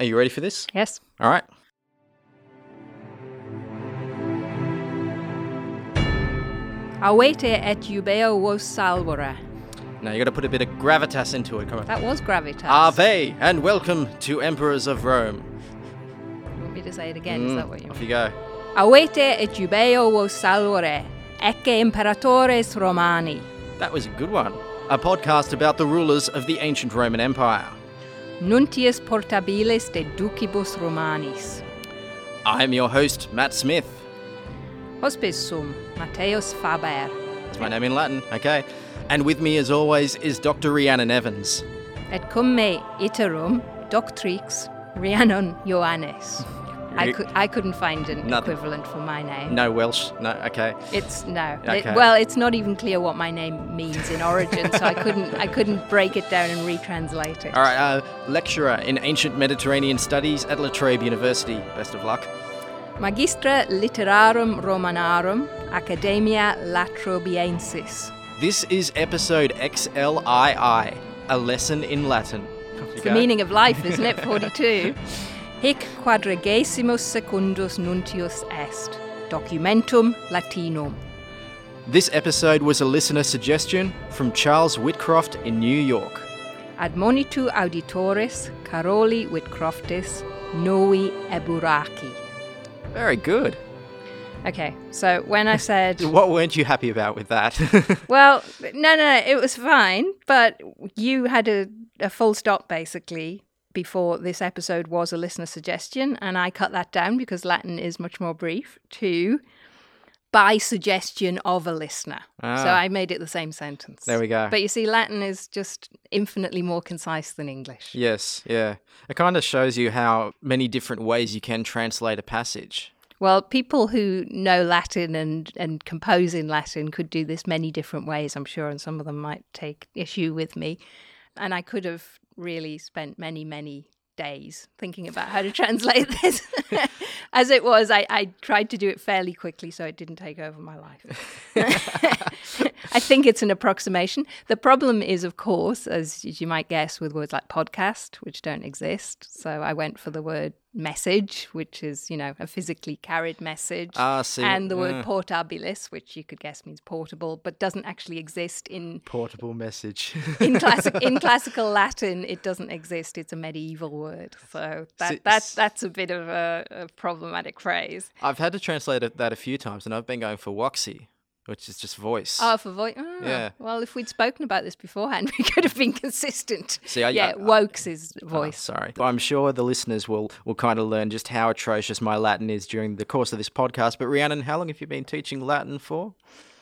Are you ready for this? Yes. All right. Awete et jubeo vos salvare. Now you got to put a bit of gravitas into it. Come on. That was gravitas. Ave, and welcome to Emperors of Rome. You want me to say it again? Is that what you Off mean? you go. Awete et jubeo vos salvare, ecce imperatores Romani. That was a good one. A podcast about the rulers of the ancient Roman Empire. Nuntius portabilis de ducibus Romanis. I'm your host, Matt Smith. Hospes sum, Matthäus Faber. That's my name in Latin, okay? And with me, as always, is Dr. Rhiannon Evans. Et cum me iterum, doctrix, Rhiannon Ioannis. I couldn't find an equivalent for my name. No Welsh? No, okay. It's no. Okay. It's not even clear what my name means in origin, so I couldn't break it down and retranslate it. All right, lecturer in ancient Mediterranean studies at La Trobe University. Best of luck. Magistra Literarum Romanarum, Academia Latrobiensis. This is episode XLII, a lesson in Latin. It's the meaning of life, isn't it? 42. Hic quadragesimus secundus nuntius est. Documentum Latinum. This episode was a listener suggestion from Charles Whitcroft in New York. Admonitu auditoris Caroli Whitcroftis novi eburaki. Very good. Okay, so when I said... What weren't you happy about with that? Well, no, it was fine, but you had a full stop, basically, before this episode was a listener suggestion, and I cut that down because Latin is much more brief, to by suggestion of a listener. So I made it the same sentence. There we go. But you see, Latin is just infinitely more concise than English. Yes, yeah. It kind of shows you how many different ways you can translate a passage. Well, people who know Latin and compose in Latin could do this many different ways, I'm sure, and some of them might take issue with me. And I could have really spent many, many days thinking about how to translate this. As it was, I tried to do it fairly quickly so it didn't take over my life. I think it's an approximation. The problem is, of course, as you might guess, with words like podcast, which don't exist. So I went for the word message, which is, a physically carried message. And the word portabilis, which you could guess means portable, but doesn't actually exist in... Portable message. in classical Latin, it doesn't exist. It's a medieval word. So that's a bit of a problematic phrase. I've had to translate that a few times, and I've been going for voxy, which is just voice. Oh, for voice? Oh, yeah. Well, if we'd spoken about this beforehand, we could have been consistent. See, wokes is voice. Sorry. I'm sure the listeners will kind of learn just how atrocious my Latin is during the course of this podcast. But Rhiannon, how long have you been teaching Latin for?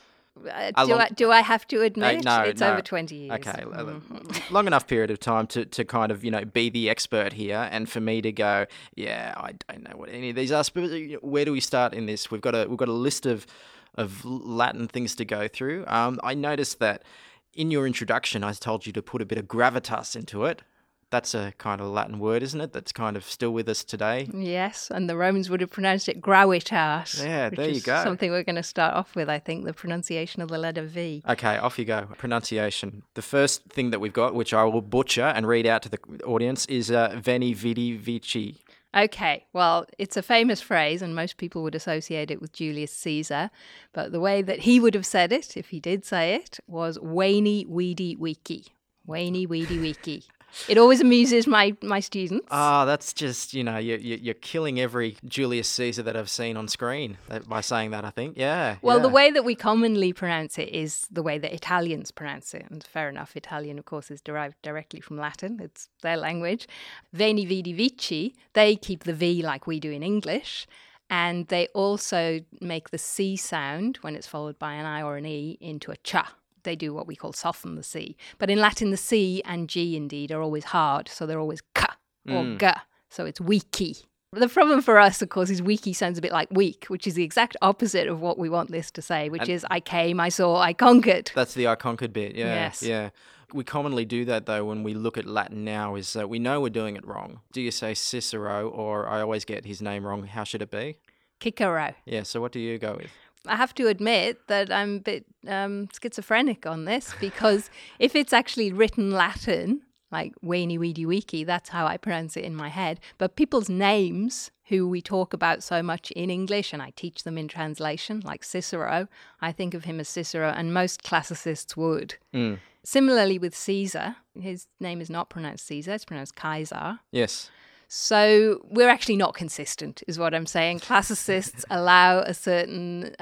Do I have to admit? No, it's over 20 years. Okay, long enough period of time to kind of, be the expert here, and for me to go, I don't know what any of these are. Where do we start in this? We've got a list of Latin things to go through. I noticed that in your introduction, I told you to put a bit of gravitas into it. That's a kind of Latin word, isn't it? That's kind of still with us today. Yes, and the Romans would have pronounced it gravitas. Yeah, there you go. Something we're going to start off with, I think, the pronunciation of the letter V. Okay, off you go. Pronunciation. The first thing that we've got, which I will butcher and read out to the audience, is veni, vidi, vici. Okay, well, it's a famous phrase and most people would associate it with Julius Caesar, but the way that he would have said it, if he did say it, was veni, vidi, vici. Veni, vidi, vici. It always amuses my students. That's just, you're killing every Julius Caesar that I've seen on screen by saying that, I think. Yeah. Well, the way that we commonly pronounce it is the way that Italians pronounce it. And fair enough, Italian, of course, is derived directly from Latin. It's their language. Veni, vidi, vici, they keep the V like we do in English. And they also make the C sound, when it's followed by an I or an E, into a cha. They do what we call soften the C. But in Latin, the C and G, indeed, are always hard. So they're always ka or ga. So it's wiki. The problem for us, of course, is wiki sounds a bit like weak, which is the exact opposite of what we want this to say, which is I came, I saw, I conquered. That's the I conquered bit, yeah. Yes. Yeah. We commonly do that, though, when we look at Latin now, is that we know we're doing it wrong. Do you say Cicero, or I always get his name wrong, how should it be? Cicero. Yeah, so what do you go with? I have to admit that I'm a bit schizophrenic on this, because if it's actually written Latin, like Weenie Weedy Weeky. That's how I pronounce it in my head. But people's names who we talk about so much in English, and I teach them in translation, like Cicero, I think of him as Cicero, and most classicists would. Similarly with Caesar, his name is not pronounced Caesar, it's pronounced Kaiser. Yes. So we're actually not consistent, is what I'm saying. Classicists allow a certain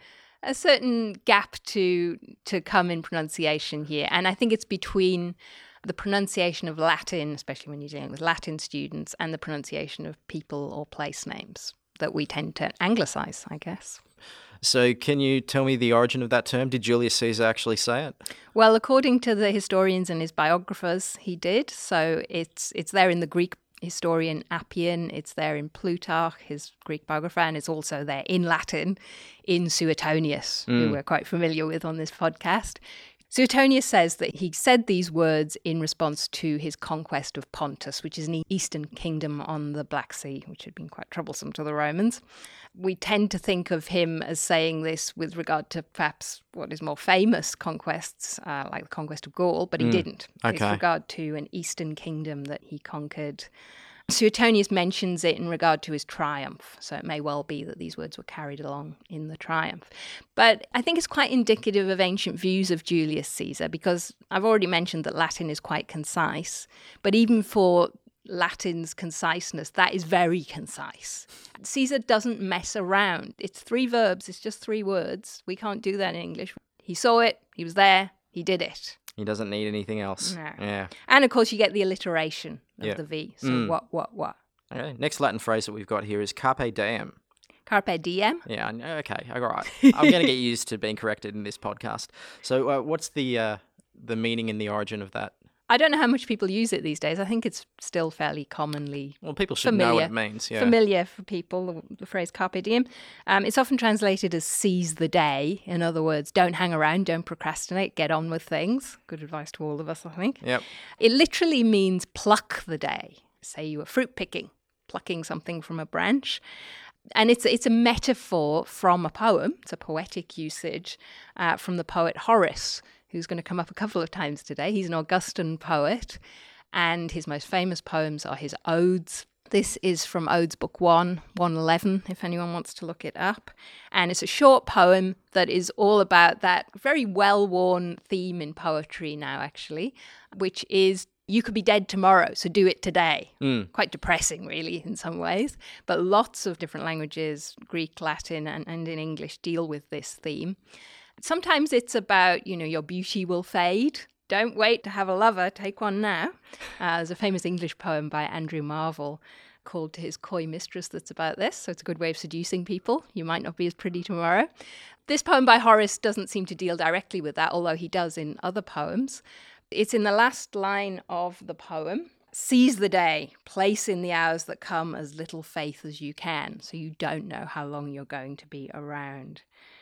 gap to come in pronunciation here. And I think it's between the pronunciation of Latin, especially when you're dealing with Latin students, and the pronunciation of people or place names that we tend to anglicize, I guess. So can you tell me the origin of that term? Did Julius Caesar actually say it? Well, according to the historians and his biographers, he did. So it's there in the Greek historian Appian, it's there in Plutarch, his Greek biographer, and it's also there in Latin in Suetonius, who we're quite familiar with on this podcast. Suetonius says that he said these words in response to his conquest of Pontus, which is an eastern kingdom on the Black Sea, which had been quite troublesome to the Romans. We tend to think of him as saying this with regard to perhaps what is more famous conquests, like the conquest of Gaul, but he didn't. Okay. With regard to an eastern kingdom that he conquered. Suetonius mentions it in regard to his triumph, so it may well be that these words were carried along in the triumph. But I think it's quite indicative of ancient views of Julius Caesar, because I've already mentioned that Latin is quite concise, but even for Latin's conciseness, that is very concise. Caesar doesn't mess around. It's 3 verbs, it's just 3 words. We can't do that in English. He saw it, he was there, he did it. He doesn't need anything else. No. Yeah. And of course you get the alliteration of the V. So what? Okay. Next Latin phrase that we've got here is carpe diem. Carpe diem? Yeah, okay, all right. I'm going to get used to being corrected in this podcast. So what's the meaning and the origin of that? I don't know how much people use it these days. I think it's still fairly commonly Well, people should know what it means. Yeah. Familiar for people, the phrase carpe diem. It's often translated as seize the day. In other words, don't hang around, don't procrastinate, get on with things. Good advice to all of us, I think. Yep. It literally means pluck the day. Say you were fruit picking, plucking something from a branch. And it's a metaphor from a poem. It's a poetic usage from the poet Horace, who's going to come up a couple of times today. He's an Augustan poet, and his most famous poems are his odes. This is from Odes Book 1, 111, if anyone wants to look it up. And it's a short poem that is all about that very well-worn theme in poetry now, actually, which is you could be dead tomorrow, so do it today. Quite depressing, really, in some ways. But lots of different languages, Greek, Latin, and in English, deal with this theme. Sometimes it's about, your beauty will fade. Don't wait to have a lover, take one now. There's a famous English poem by Andrew Marvell called To His Coy Mistress that's about this, so it's a good way of seducing people. You might not be as pretty tomorrow. This poem by Horace doesn't seem to deal directly with that, although he does in other poems. It's in the last line of the poem. Seize the day, place in the hours that come as little faith as you can, so you don't know how long you're going to be around.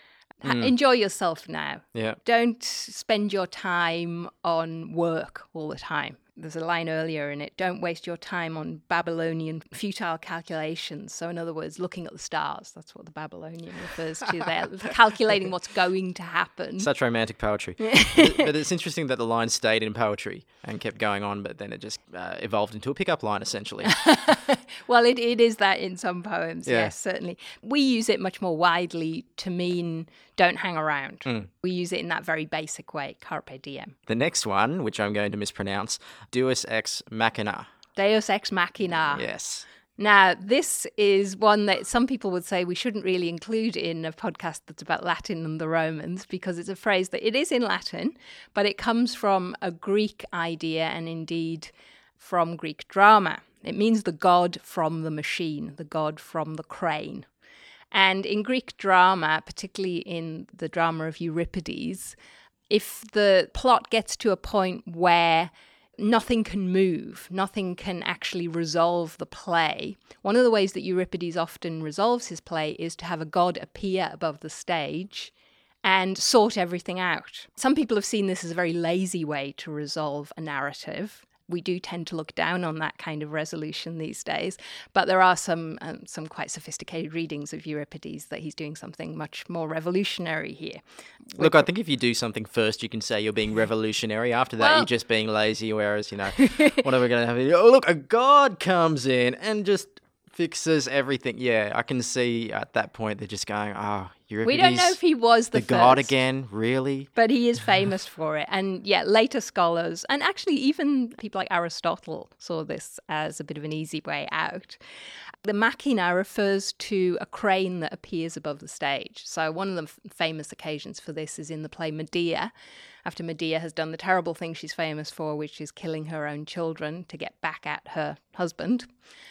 Enjoy yourself now. Yeah. Don't spend your time on work all the time. There's a line earlier in it, don't waste your time on Babylonian futile calculations. So in other words, looking at the stars. That's what the Babylonian refers to there. Calculating what's going to happen. Such romantic poetry. but it's interesting that the line stayed in poetry and kept going on, but then it just evolved into a pickup line, essentially. Well, it is that in some poems, Yeah. yes, certainly. We use it much more widely to mean don't hang around. We use it in that very basic way, carpe diem. The next one, which I'm going to mispronounce, Deus ex machina. Deus ex machina. Yes. Now, this is one that some people would say we shouldn't really include in a podcast that's about Latin and the Romans, because it's a phrase that it is in Latin, but it comes from a Greek idea and indeed from Greek drama. It means the god from the machine, the god from the crane. And in Greek drama, particularly in the drama of Euripides, if the plot gets to a point where nothing can move, nothing can actually resolve the play, one of the ways that Euripides often resolves his play is to have a god appear above the stage and sort everything out. Some people have seen this as a very lazy way to resolve a narrative. we do tend to look down on that kind of resolution these days. But there are some quite sophisticated readings of Euripides that he's doing something much more revolutionary here. Look, I think if you do something first, you can say you're being revolutionary. After that, you're just being lazy, whereas, what are we going to have? Oh, look, a god comes in and just fixes everything. Yeah, I can see at that point they're just going, Euripides, we don't know if he was the first god again, really? But he is famous for it. And later scholars, and actually even people like Aristotle, saw this as a bit of an easy way out. The machina refers to a crane that appears above the stage. So one of the famous occasions for this is in the play Medea, after Medea has done the terrible thing she's famous for, which is killing her own children to get back at her husband.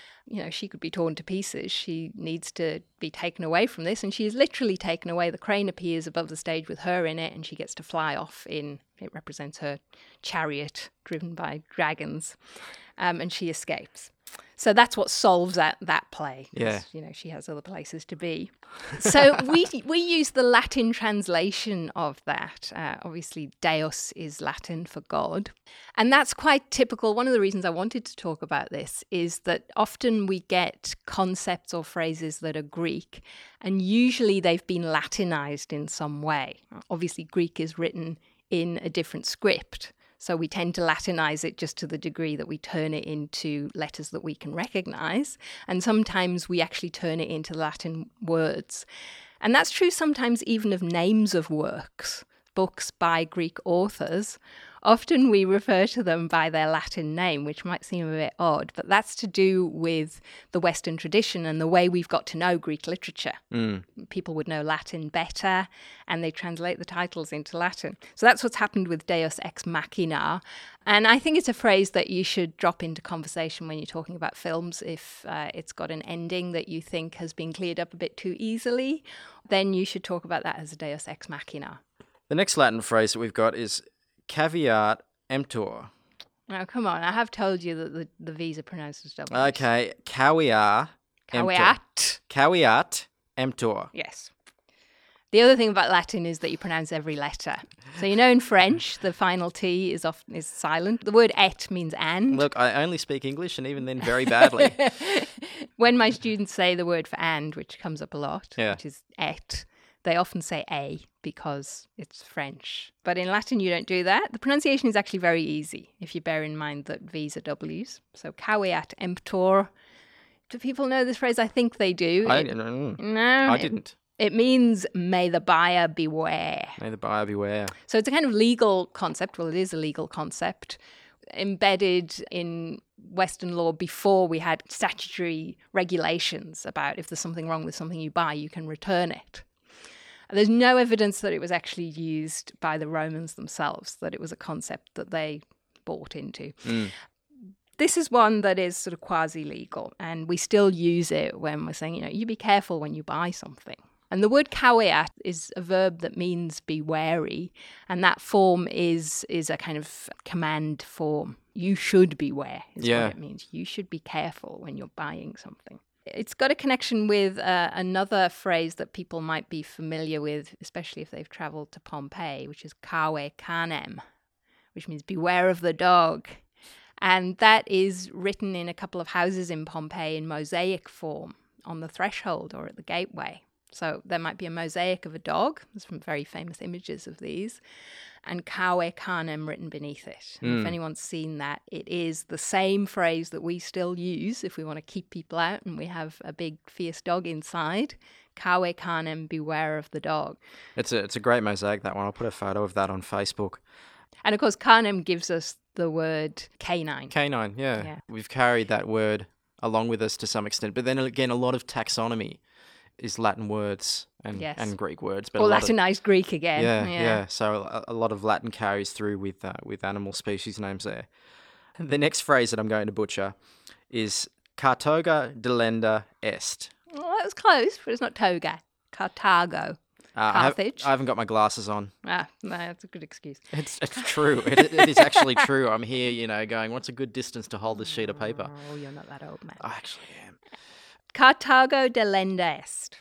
She could be torn to pieces. She needs to be taken away from this, and she is literally taken away. The crane appears above the stage with her in it, and she gets to fly off it represents her chariot driven by dragons, and she escapes. So that's what solves that play. Yeah. She has other places to be. So we use the Latin translation of that. Obviously, Deus is Latin for God. And that's quite typical. One of the reasons I wanted to talk about this is that often we get concepts or phrases that are Greek, and usually they've been Latinized in some way. Obviously, Greek is written in a different script. So we tend to Latinize it just to the degree that we turn it into letters that we can recognize. And sometimes we actually turn it into Latin words. And that's true sometimes even of names of works, books by Greek authors. Often we refer to them by their Latin name, which might seem a bit odd, but that's to do with the Western tradition and the way we've got to know Greek literature. People would know Latin better, and they translate the titles into Latin. So that's what's happened with Deus ex machina. And I think it's a phrase that you should drop into conversation when you're talking about films. If it's got an ending that you think has been cleared up a bit too easily, then you should talk about that as a Deus ex machina. The next Latin phrase that we've got is caveat emptor. Oh, come on. I have told you that the V's are pronounced as W's. Okay. Caveat emptor. Yes. The other thing about Latin is that you pronounce every letter. So in French, the final T is silent. The word et means and. Look, I only speak English, and even then very badly. When my students say the word for and, which comes up a lot, yeah, which is et, they often say a because it's French. But in Latin, you don't do that. The pronunciation is actually very easy if you bear in mind that V's are W's. So caveat emptor. Do people know this phrase? I think they do. I didn't. It means may the buyer beware. May the buyer beware. So it's a kind of legal concept. Well, it is a legal concept embedded in Western law before we had statutory regulations about if there's something wrong with something you buy, you can return it. There's no evidence that it was actually used by the Romans themselves, that it was a concept that they bought into. This is one that is sort of quasi-legal, and we still use it when we're saying, you be careful when you buy something. And the word caveat is a verb that means be wary, and that form is a kind of command form. You should beware is what it means. You should be careful when you're buying something. It's got a connection with another phrase that people might be familiar with, especially if they've travelled to Pompeii, which is cave canem, which means beware of the dog. And that is written in a couple of houses in Pompeii in mosaic form on the threshold or at the gateway. So there might be a mosaic of a dog. There's some very famous images of these. And cave canem written beneath it. And if anyone's seen that, it is the same phrase that we still use if we want to keep people out and we have a big fierce dog inside. Cave canem, beware of the dog. It's a great mosaic, that one. I'll put a photo of that on Facebook. And of course, canem gives us the word canine. Canine, yeah. We've carried that word along with us to some extent. But then again, a lot of taxonomy is Latin words and Greek words. But or Latinized Greek again. Yeah. So a lot of Latin carries through with animal species names there. The next phrase that I'm going to butcher is Carthoga delenda est. Well, that was close, but it's not toga. Carthago. Carthage. I haven't got my glasses on. No, that's a good excuse. It's true. It is actually true. I'm here, going, what's a good distance to hold this sheet of paper? Oh, you're not that old, man. I actually am. Carthago delenda est.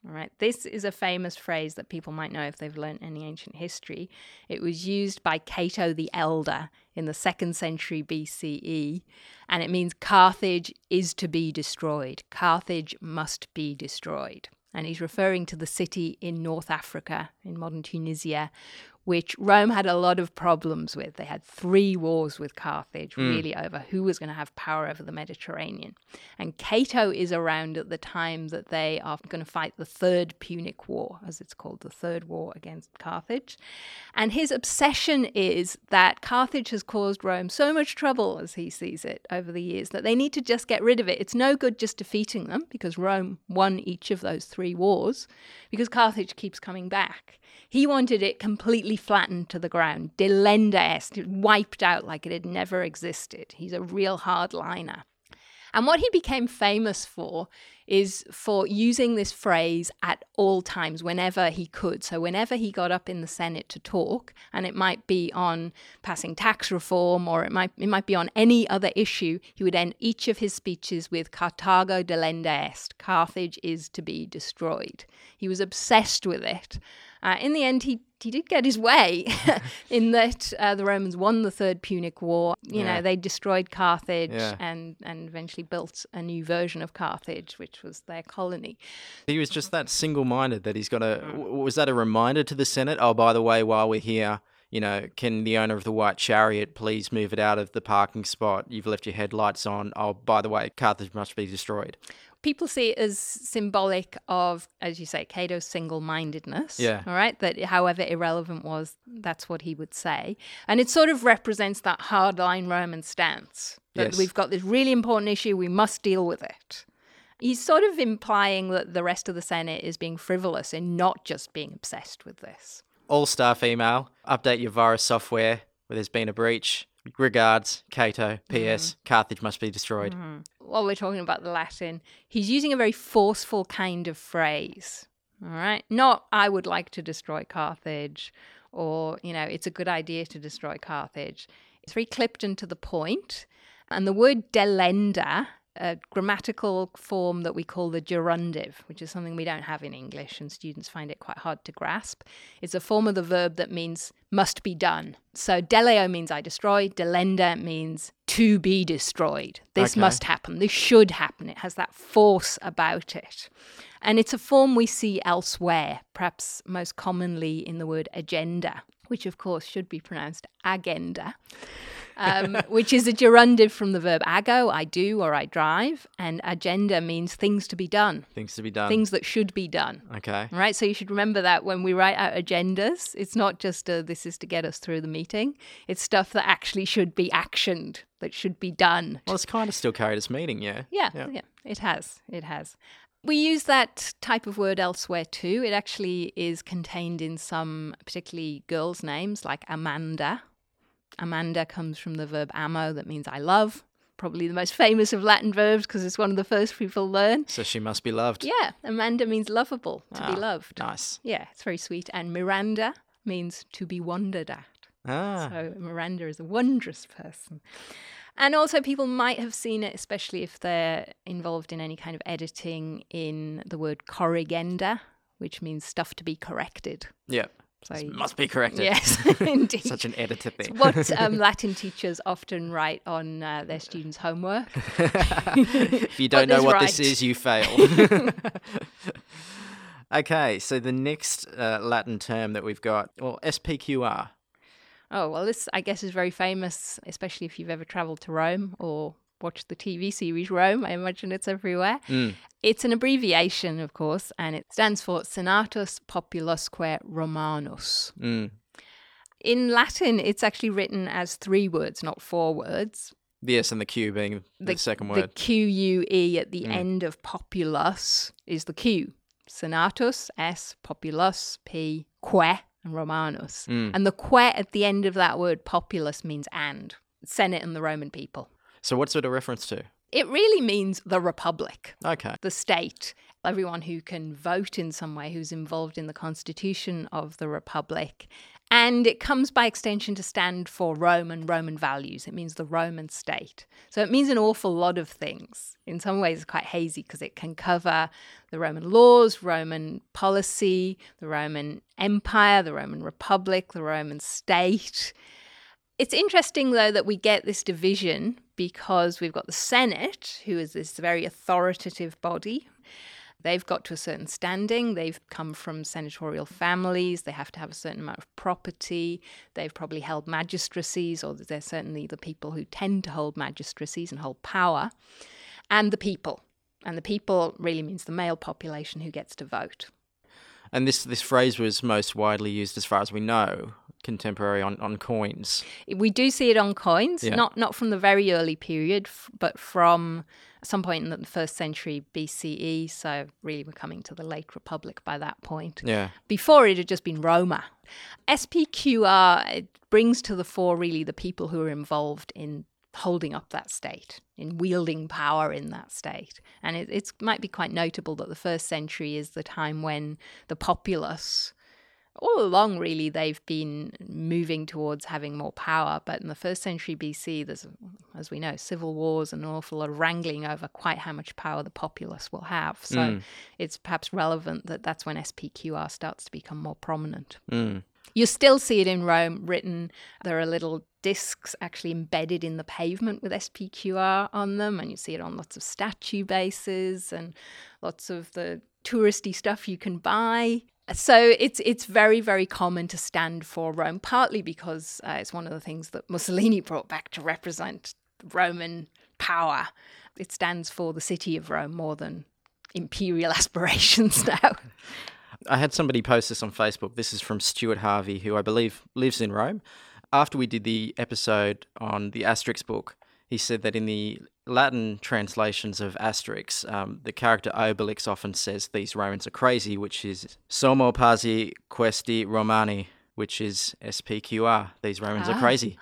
All right. This is a famous phrase that people might know if they've learnt any ancient history. It was used by Cato the Elder in the 2nd century BCE, and it means Carthage is to be destroyed. Carthage must be destroyed. And he's referring to the city in North Africa, in modern Tunisia, which Rome had a lot of problems with. They had 3 wars with Carthage, really over who was going to have power over the Mediterranean. And Cato is around at the time that they are going to fight the Third Punic War, as it's called, the Third War against Carthage. And his obsession is that Carthage has caused Rome so much trouble, as he sees it, over the years, that they need to just get rid of it. It's no good just defeating them, because Rome won each of those 3 wars, because Carthage keeps coming back. He wanted it completely flattened to the ground, delenda est, wiped out like it had never existed. He's a real hardliner. And what he became famous for is for using this phrase at all times, whenever he could. So whenever he got up in the Senate to talk, and it might be on passing tax reform, or it might be on any other issue, he would end each of his speeches with Carthago delenda est, Carthage is to be destroyed. He was obsessed with it. In the end, he did get his way in that the Romans won the Third Punic War. You know, they destroyed Carthage and eventually built a new version of Carthage, which was their colony. He was just that single-minded that he's got a... Was that a reminder to the Senate? Oh, by the way, while we're here, you know, can the owner of the white chariot please move it out of the parking spot? You've left your headlights on. Oh, by the way, Carthage must be destroyed. People see it as symbolic of, as you say, Cato's single-mindedness. Yeah. All right. That however irrelevant was, that's what he would say. And it sort of represents that hardline Roman stance. That we've got this really important issue, we must deal with it. He's sort of implying that the rest of the Senate is being frivolous and not just being obsessed with this. All staff email, update your virus software where there's been a breach. Regards, Cato, PS, Carthage must be destroyed. While we're talking about the Latin, he's using a very forceful kind of phrase, all right? Not, I would like to destroy Carthage, or, you know, it's a good idea to destroy Carthage. It's very clipped and to the point. And the word delenda, a grammatical form that we call the gerundive, which is something we don't have in English, and students find it quite hard to grasp. It's a form of the verb that means must be done. So deleo means I destroy, delenda means to be destroyed. This must happen. This should happen. It has that force about it. And it's a form we see elsewhere, perhaps most commonly in the word agenda, which of course should be pronounced agenda. Which is a gerundive from the verb ago, I do or I drive, and agenda means things to be done. Things to be done. Things that should be done. Okay. Right, so you should remember that when we write out agendas, it's not just this is to get us through the meeting. It's stuff that actually should be actioned, that should be done. Well, it's kind of still carried as meaning, yeah. Yeah, it has. We use that type of word elsewhere too. It actually is contained in some particularly girls' names like Amanda. Amanda comes from the verb amo, that means I love. Probably the most famous of Latin verbs because it's one of the first people learn. So she must be loved. Yeah, Amanda means lovable, to be loved. Nice. Yeah, it's very sweet. And Miranda means to be wondered at. So Miranda is a wondrous person. And also people might have seen it, especially if they're involved in any kind of editing, in the word corrigenda, which means stuff to be corrected. Yeah. So must be corrected. Yes, indeed. Such an editor thing. It's what Latin teachers often write on their students' homework. If you don't know what this is, you fail. Okay, so the next Latin term that we've got, well, SPQR. Oh, well, this, I guess, is very famous, especially if you've ever travelled to Rome or watched the TV series Rome. I imagine it's everywhere. It's an abbreviation, of course, and it stands for Senatus Populusque Romanus. In Latin, it's actually written as 3 words, not 4 words. The S and the Q being the second word. The Q-U-E at the end of populus is the Q. Senatus, S, populus, P, que, and Romanus. And the que at the end of that word, populus, means and. Senate and the Roman people. So what's it a reference to? It really means the republic. Okay. The state. Everyone who can vote in some way, who's involved in the constitution of the republic. And it comes by extension to stand for Rome and Roman values. It means the Roman state. So it means an awful lot of things. In some ways, it's quite hazy because it can cover the Roman laws, Roman policy, the Roman Empire, the Roman Republic, the Roman state. It's interesting, though, that we get this division because we've got the Senate, who is this very authoritative body. They've got to a certain standing. They've come from senatorial families. They have to have a certain amount of property. They've probably held magistracies, or they're certainly the people who tend to hold magistracies and hold power. And the people. And the people really means the male population who gets to vote. And this phrase was most widely used, as far as we know, contemporary on coins. We do see it on coins, not from the very early period, but from some point in the 1st century BCE. So really we're coming to the late Republic by that point. Yeah. Before it had just been Roma. SPQR, it brings to the fore really the people who are involved in holding up that state, in wielding power in that state. And it might be quite notable that the 1st century is the time when the populace, all along really, they've been moving towards having more power. But in the 1st century BC, there's, as we know, civil wars and an awful lot of wrangling over quite how much power the populace will have. So it's perhaps relevant that that's when SPQR starts to become more prominent. You still see it in Rome written. There are little discs actually embedded in the pavement with SPQR on them, and you see it on lots of statue bases and lots of the touristy stuff you can buy. So it's very, very common to stand for Rome, partly because it's one of the things that Mussolini brought back to represent Roman power. It stands for the city of Rome more than imperial aspirations now. I had somebody post this on Facebook. This is from Stuart Harvey, who I believe lives in Rome. After we did the episode on the Asterix book, he said that in the Latin translations of Asterix, the character Obelix often says these Romans are crazy, which is Somo pazzi questi Romani, which is SPQR. These Romans are crazy.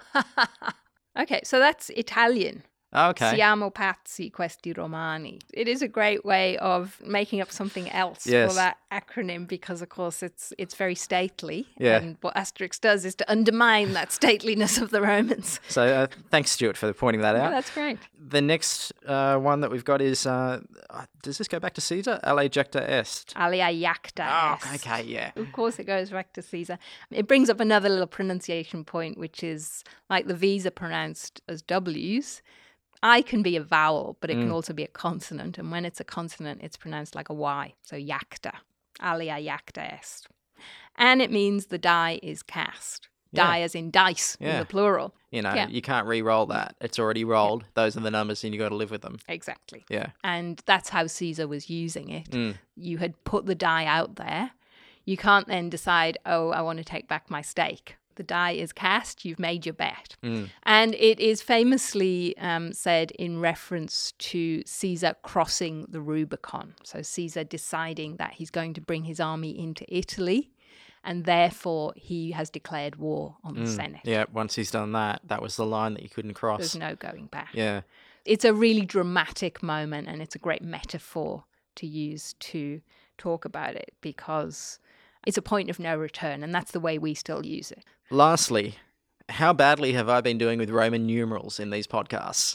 Okay, so that's Italian. Okay. Siamo pazzi questi Romani. It is a great way of making up something else for that acronym because, of course, it's very stately. Yeah. And what Asterix does is to undermine that stateliness of the Romans. So thanks, Stuart, for pointing that out. Yeah, that's great. The next one that we've got is, does this go back to Caesar? Alia jacta est. Alia jacta est. Oh, okay, yeah. Of course it goes back to Caesar. It brings up another little pronunciation point, which is like the V's are pronounced as W's. I can be a vowel, but it can also be a consonant. And when it's a consonant, it's pronounced like a Y. So jacta. Alia jacta est. And it means the die is cast. Die as in dice in the plural. You know, you can't re-roll that. It's already rolled. Those are the numbers and you got to live with them. Exactly. Yeah. And that's how Caesar was using it. You had put the die out there. You can't then decide, oh, I want to take back my stake. The die is cast, you've made your bet. And it is famously said in reference to Caesar crossing the Rubicon. So Caesar deciding that he's going to bring his army into Italy, and therefore he has declared war on the Senate. Yeah, once he's done that, that was the line that you couldn't cross. There's no going back. Yeah. It's a really dramatic moment, and it's a great metaphor to use to talk about it because it's a point of no return, and that's the way we still use it. Lastly, how badly have I been doing with Roman numerals in these podcasts?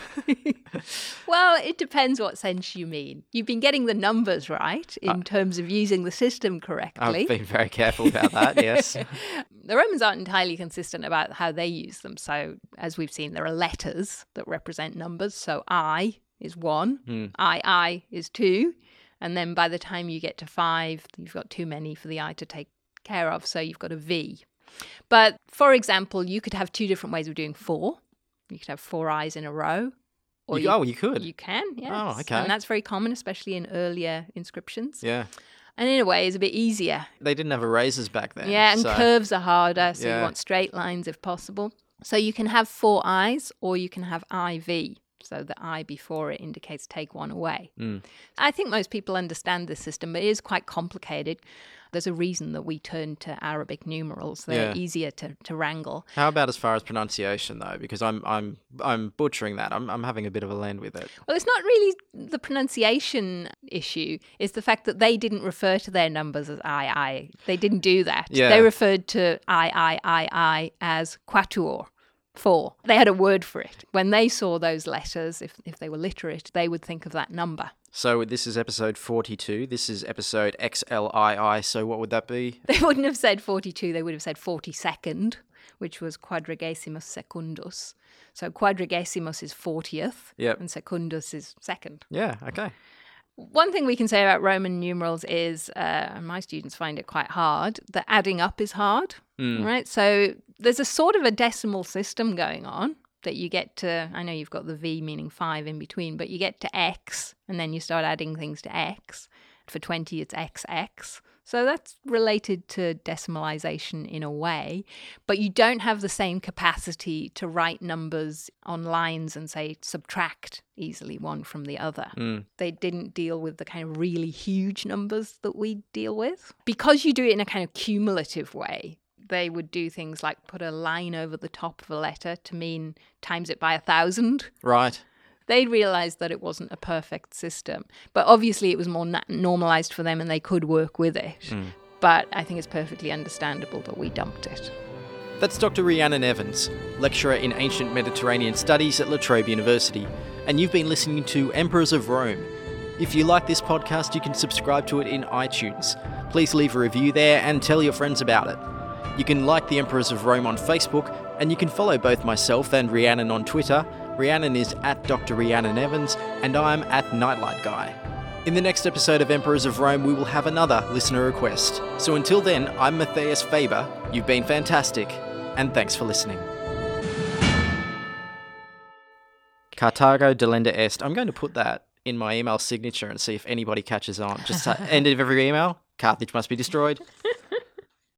Well, it depends what sense you mean. You've been getting the numbers right in terms of using the system correctly. I've been very careful about that, yes. The Romans aren't entirely consistent about how they use them. So, as we've seen, there are letters that represent numbers. So, I is 1, I is 2. And then by the time you get to 5, you've got too many for the I to take care of. So, you've got a V. But, for example, you could have 2 different ways of doing 4. You could have 4 I's in a row. Or you could? You can, yes. Oh, okay. And that's very common, especially in earlier inscriptions. Yeah. And in a way, it's a bit easier. They didn't have erasers back then. Yeah, and curves are harder, so you want straight lines if possible. So you can have 4 I's or you can have IV. So the I before it indicates take one away. Mm. I think most people understand this system, but it is quite complicated. There's a reason that we turn to Arabic numerals. They're easier to wrangle. How about as far as pronunciation, though? Because I'm butchering that. I'm having a bit of a land with it. Well, it's not really the pronunciation issue. It's the fact that they didn't refer to their numbers as I. They didn't do that. Yeah. They referred to I as quatuor. 4. They had a word for it. When they saw those letters, if they were literate, they would think of that number. So this is episode 42. This is episode XLII. So what would that be? They wouldn't have said 42. They would have said 42nd, which was quadragesimus secundus. So quadragesimus is 40th, and secundus is second. Yeah, okay. One thing we can say about Roman numerals is, and my students find it quite hard, that adding up is hard, right? So there's a sort of a decimal system going on that you get to, I know you've got the V meaning 5 in between, but you get to X and then you start adding things to X. For 20, it's XX. So that's related to decimalization in a way, but you don't have the same capacity to write numbers on lines and say subtract easily one from the other. They didn't deal with the kind of really huge numbers that we deal with. Because you do it in a kind of cumulative way, they would do things like put a line over the top of a letter to mean times it by 1,000. Right. They realised that it wasn't a perfect system. But obviously it was more normalised for them and they could work with it. But I think it's perfectly understandable that we dumped it. That's Dr. Rhiannon Evans, lecturer in Ancient Mediterranean Studies at La Trobe University. And you've been listening to Emperors of Rome. If you like this podcast, you can subscribe to it in iTunes. Please leave a review there and tell your friends about it. You can like the Emperors of Rome on Facebook, and you can follow both myself and Rhiannon on Twitter. Rhiannon is at Dr. Rhiannon Evans, and I'm at Nightlight Guy. In the next episode of Emperors of Rome, we will have another listener request. So until then, I'm Matthias Faber. You've been fantastic, and thanks for listening. Carthago delenda est. I'm going to put that in my email signature and see if anybody catches on. Just end of every email, Carthage must be destroyed.